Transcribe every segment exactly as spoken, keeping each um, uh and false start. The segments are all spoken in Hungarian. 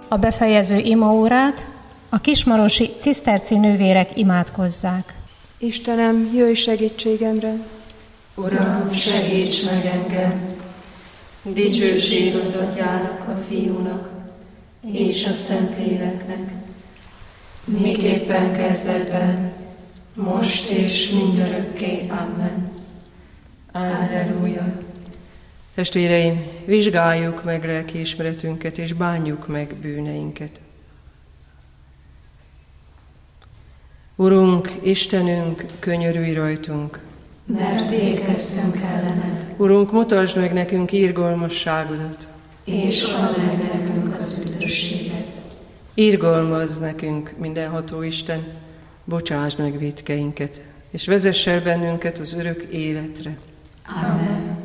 a befejező imaórát a kismarosi ciszterci nővérek imádkozzák. Istenem, jöjj segítségemre! Uram, segíts meg engem! Dicsőség az Atyának, a Fiúnak és a Szentléleknek, miképpen kezdetben, most és mindörökké. Amen. Alleluja. Testvéreim, vizsgáljuk meg lelkiismeretünket, és bánjuk meg bűneinket. Urunk, Istenünk, könyörülj rajtunk! Mert ékeztünk ellened. Urunk, mutasd meg nekünk irgalmasságodat, és add meg nekünk az üdvösséget. Irgalmazz nekünk, mindenható Isten, bocsásd meg vétkeinket, és vezess el bennünket az örök életre. Amen.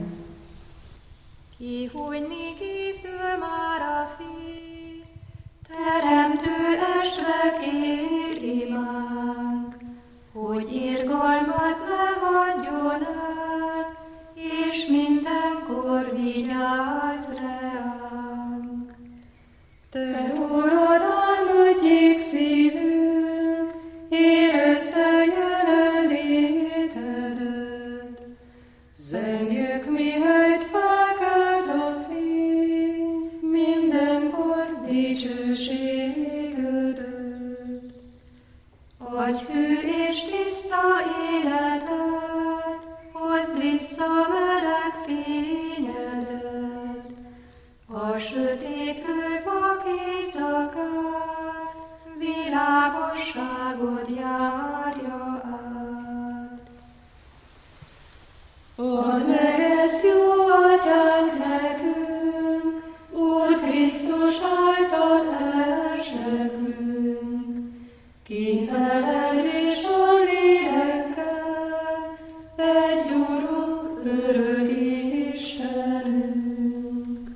Kihújni készül már a fény, teremtő estre kér imánk, hogy irgalmat ne hagyjon el, és mindenkor vigyázz ránk. Te Urad, álmodjék szívünk, érezze jelenlétedet, zengjük, mihelyt felkelt a fény, mindenkor dicsőségedet. Adj hű és tiszta életet, hozd vissza meleg fényedet, a sötét hővak éjszakát, világosságod járja át. Add meg ezt, jó Atyánk, nekünk, Úr Krisztus által elsekünk, ki veled és a lélekkel, egy Urunk, örök Istenünk.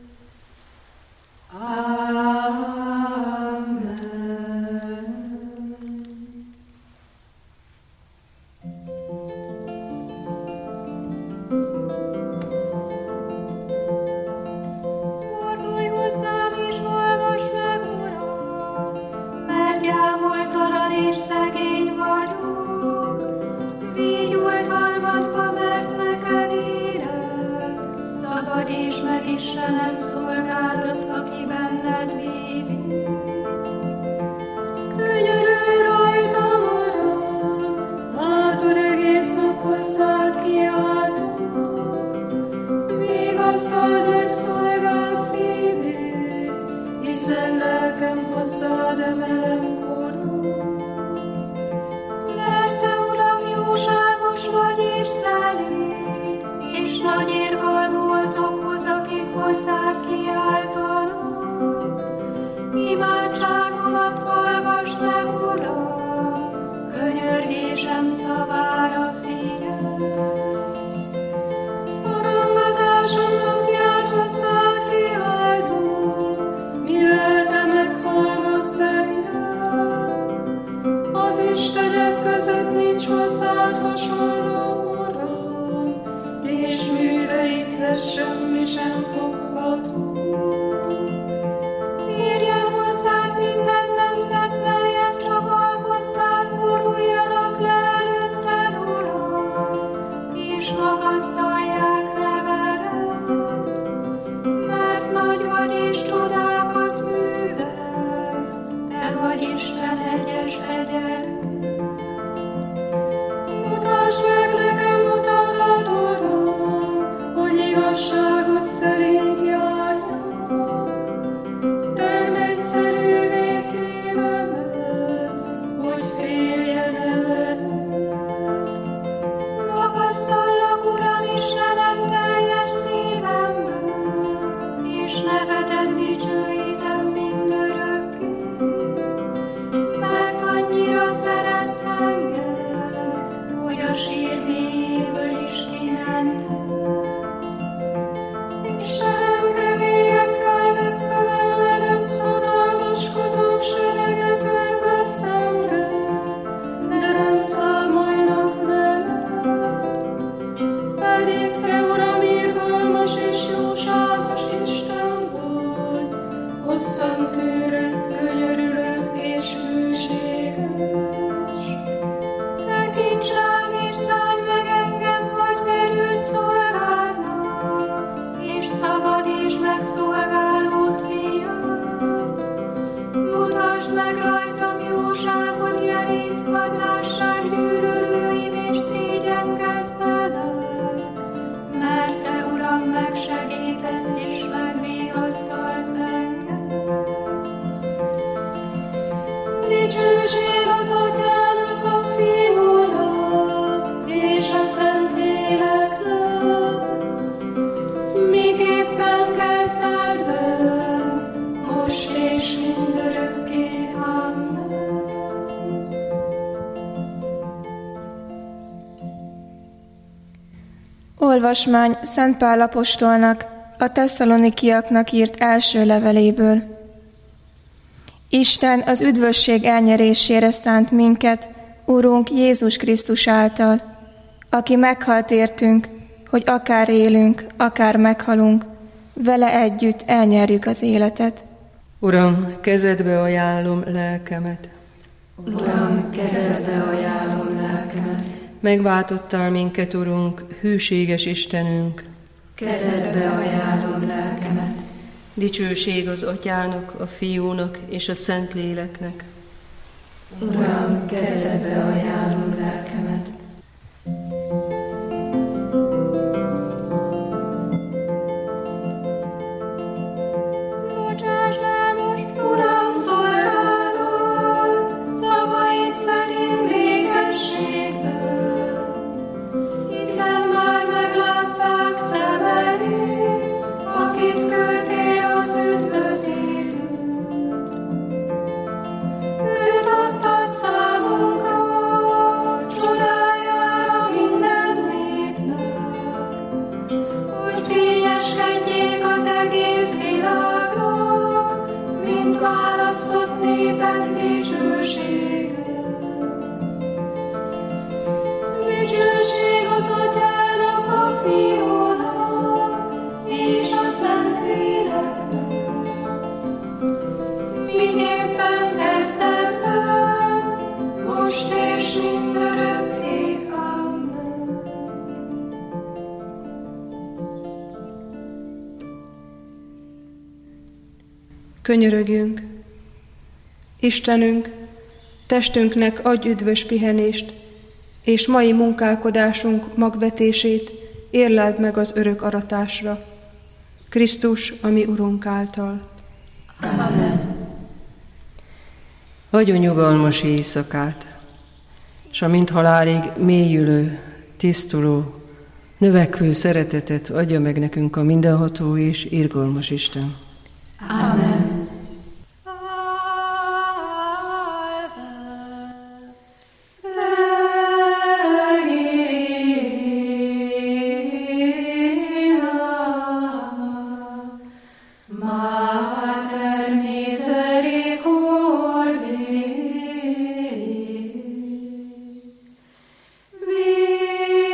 Amen. Fordulj hozzám és hallgass meg, Uram, mert gyámoltalan és szegény vagyok. Vigy oltalmadba, mert neked élek, szabadíts meg Istenem szolgádat, aki benned bízik. Könyörülj rajtam, Uram, látod, egész nap hozzád kiáltott. Vigasztald meg szolgád szívét, hiszen lelkem hozzád emelem korod. Mert te, Uram, jóságos vagy és szelíd, és nagy irgalmú azokhoz, akik hozzád kiáltanak. Imádságomat hallgass meg, Uram, könyörgésem szavára figyelj. Szorongatásom napján hozzád kiáltok, mi lelke meghallgatsz engem. Az istenek között nincs hozzád hasonló, Uram, és műveidhez semmi sem fogható. Érjen hozzád minden nemzet, melyet csak alkottál, boruljanak le előtted, Uram, és magasztalják nevedet, mert nagy vagy és csodákat művelsz, te vagy Isten egyes egyedül. Mutasd meg nekem utadat, Uram, hogy igazságod szerint járjak. Tedd egyszerűvé szívemet, hogy féljen eveled. Magasztallak, Uram, Istenem, teljes szívemből, és nevedet dicsőítem mindörökké. Mert annyira szeretsz engem, hogy a sír mélyéből is kimentesz. Istenem, kevélyekkel megfelelve hatalmaskodók sereget örve szemre, de nem számolnak veled. Pedig te, Uram, irgalmas és jóságos Isten vagy, hosszan tűrő, Olvasmány Szent Pál apostolnak, a tesszalonikiaknak írt első leveléből. Isten az üdvösség elnyerésére szánt minket, Urunk Jézus Krisztus által, aki meghalt értünk, hogy akár élünk, akár meghalunk, vele együtt elnyerjük az életet. Uram, kezedbe ajánlom lelkemet. Uram, kezedbe ajánlom lelkemet. Megváltottál minket, Urunk, hűséges Istenünk. Kezedbe ajánlom lelkemet. Dicsőség az Atyának, a Fiúnak és a Szentléleknek. Uram, kezedbe ajánlom lelkemet. Bocsáss el most, Uram, szolgálatot, szavaid szerint békességből, hiszen már meglátták szemeid, akit küldtél az üdvözítőt. Őt adtad számunkra, csodájára minden népnek, hogy fényeskedjék az egész világnak, mint választott néped dicsősége. Dicsőség az Atyának, a Fiúnak és a Szentléleknek, miképpen kezdetben, most és mindörökké. Amen. Könyörögjünk! Istenünk, testünknek adj üdvös pihenést, és mai munkálkodásunk magvetését érleld meg az örök aratásra. Krisztus, a mi Urunk által. Amen. Adjon nyugalmas éjszakát, s a mint halálig mélyülő, tisztuló, növekvő szeretetet adja meg nekünk a mindenható és irgalmas Isten. Amen.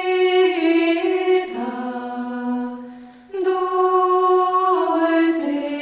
Vita, dolce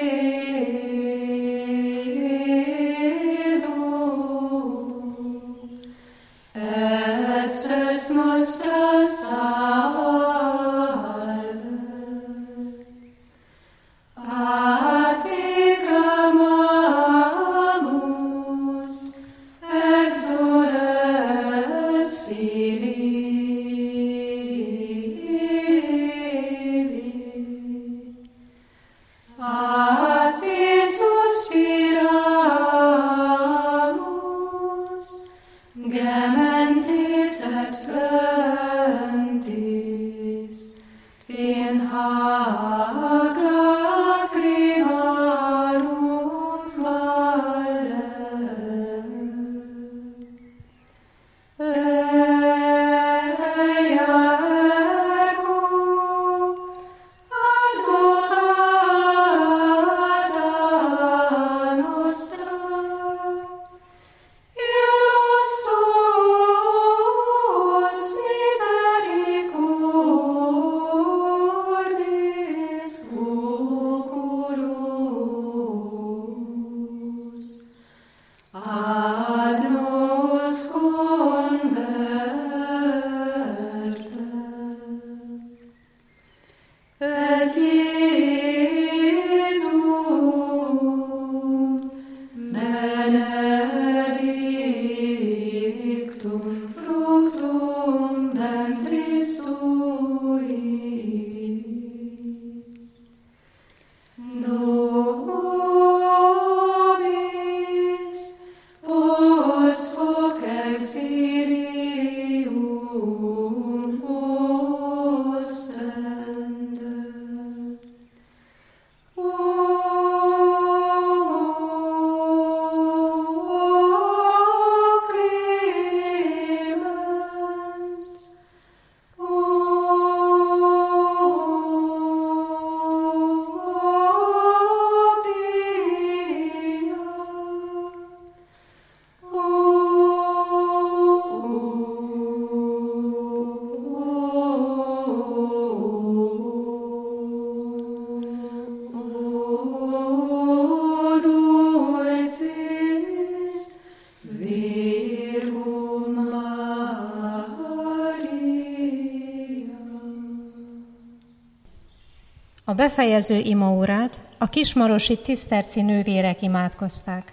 A befejező imaórát a kismarosi ciszterci nővérek imádkozták.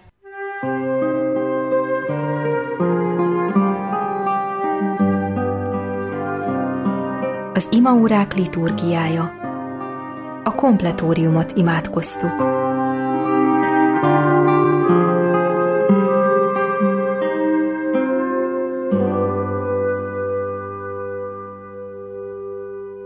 Az imaórák liturgiája. A kompletóriumot imádkoztuk.